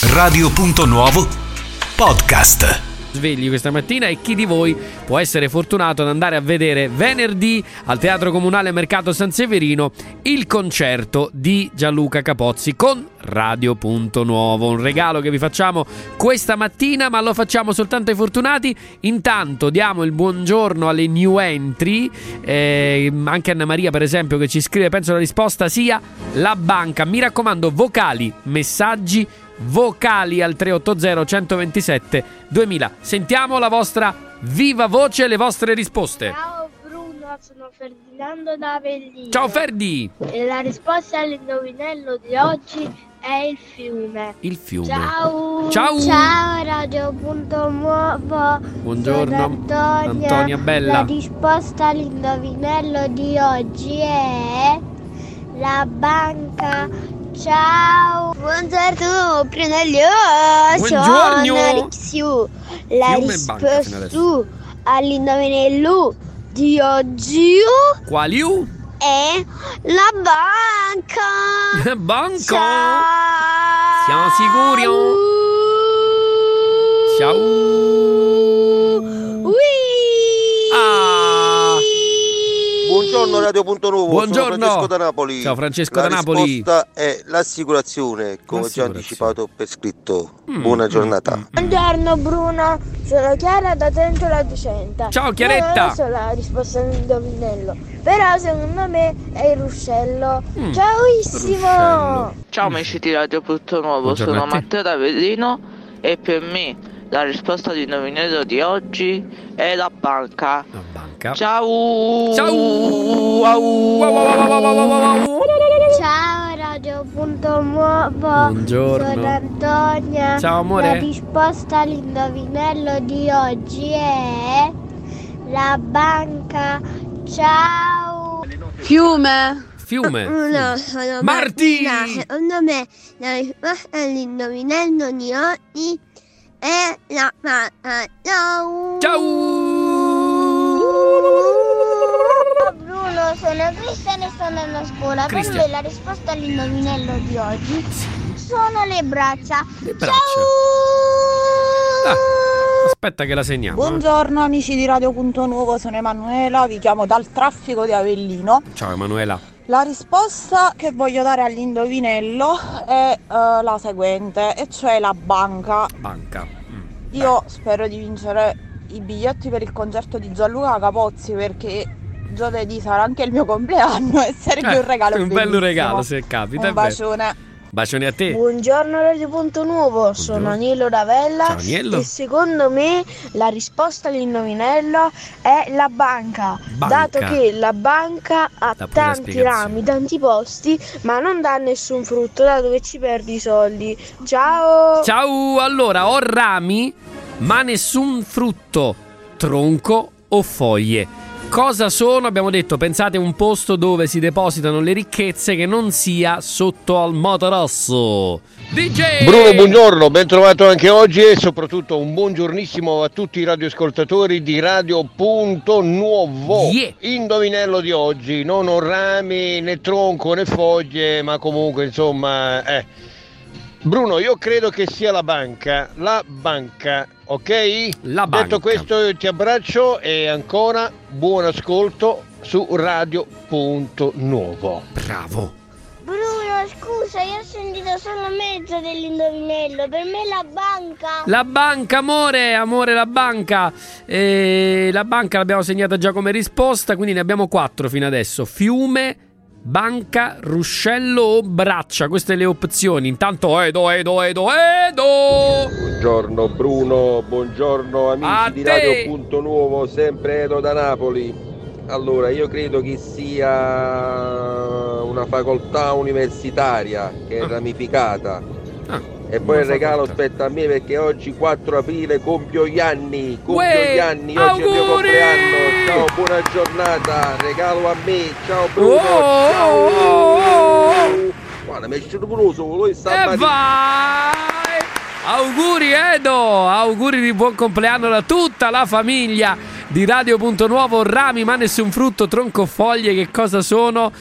Radio.Nuovo Podcast. Svegli questa mattina e chi di voi può essere fortunato ad andare a vedere venerdì al Teatro Comunale Mercato San Severino il concerto di Gianluca Capozzi con Radio.Nuovo, un regalo che vi facciamo questa mattina, ma lo facciamo soltanto ai fortunati. Intanto diamo il buongiorno alle new entry, anche Anna Maria per esempio che ci scrive, penso la risposta sia la banca. Mi raccomando, messaggi vocali al 380 127 2000. Sentiamo la vostra viva voce, le vostre risposte. Ciao Bruno, sono Ferdinando da Avellino. Ciao Ferdi. E la risposta all'indovinello di oggi è il fiume. Il fiume. Ciao. Ciao. Ciao Radio.Nuovo. Buongiorno Sono Antonia Bella. La risposta all'indovinello di oggi è la banca. Ciao. Buongiorno Brunello. Buongiorno. Sono Alexio. La Fiume e banca fino adesso. risposta all'indovinello di oggi Qualiu? è la banca. Banco. Ciao. Siamo sicuri? Ciao. Ui. Ah. Buongiorno Radio.Nuovo, Buongiorno. sono Francesco da Napoli. Ciao Francesco da La Napoli. risposta è l'assicurazione, come già anticipato per scritto. Buona giornata. Buongiorno Bruno, sono Chiara da Trento la Ducenta. Ciao, Chiaretta. Io non so la risposta all'indovinello, però secondo me è il ruscello. Ciaoissimo. Ruscello. Ciao amici di Radio.Nuovo, Buongiorno sono a te. Matteo da Avellino e per me la risposta all'indovinello di oggi è la banca. La banca. Ciao! Ciao. Au. Ciao Radio.Nuovo. Buongiorno. Sono Antonia. Ciao, amore. La risposta all'indovinello di oggi è la banca. Ciao. Fiume. Fiume. No, sono Marti. Martina. Secondo me la risposta all'indovinello di oggi è la banca. Ciao. Bruno, sono Cristian e sto andando a scuola. Cristian. Per me la risposta all'indovinello di oggi sono le braccia. Le braccia. Ciao. Ah, aspetta che la segniamo. Buongiorno amici di Radio.Nuovo, sono Emanuela, vi chiamo dal traffico di Avellino. Ciao Emanuela. La risposta che voglio dare all'indovinello è la seguente, e cioè la banca. Banca. Io spero di vincere i biglietti per il concerto di Gianluca Capozzi, perché giovedì sarà anche il mio compleanno e sarebbe un regalo un bellissimo. bello regalo se capita. Un è vero. bacione. Bacioni a te. Buongiorno Radio.Nuovo, sono Agnello da Vella. Ciao, Agnello. E secondo me la risposta all'indovinello è la banca, Banca. dato che la banca ha Da pure la tanti spiegazione. rami, tanti posti, ma non dà nessun frutto, dato che ci perdi i soldi. Ciao! Ciao, allora ho rami ma nessun frutto, tronco o foglie. Cosa sono? Abbiamo detto, pensate a un posto dove si depositano le ricchezze che non sia sotto al materasso. DJ! Bruno, buongiorno, ben trovato anche oggi e soprattutto un buongiornissimo a tutti i radioascoltatori di Radio.Nuovo. Yeah. Indovinello di oggi, non ho rami né tronco né foglie, ma comunque insomma Bruno, io credo che sia la banca, ok? La banca. Detto questo io ti abbraccio e ancora buon ascolto su Radio.Nuovo. Bravo. Bruno, scusa, io ho sentito solo mezzo dell'indovinello, per me la banca. La banca, amore, la banca. La banca l'abbiamo segnata già come risposta, quindi ne abbiamo 4 fino adesso. Fiume, banca, ruscello o braccia. Queste le opzioni. Intanto Edo. Buongiorno Bruno, buongiorno A amici di te. Radio.Nuovo, sempre Edo da Napoli. Allora, io credo che sia una facoltà universitaria che è ramificata. E poi il regalo spetta a me perché oggi 4 aprile compio gli anni. Uè, Oggi è il mio auguri! compleanno. Ciao, buona giornata, regalo a me. Ciao Bruno, Oh, ciao. oh. Guarda, mi è uscito pure solo, E vai! Auguri Edo, auguri di buon compleanno da tutta la famiglia di Radio.Nuovo. Rami ma nessun frutto, tronco, foglie, che cosa sono?